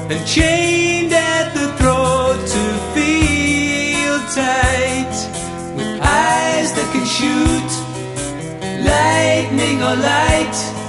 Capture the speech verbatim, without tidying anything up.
and chained at the throat to feel tight, with eyes that can shoot lightning or light.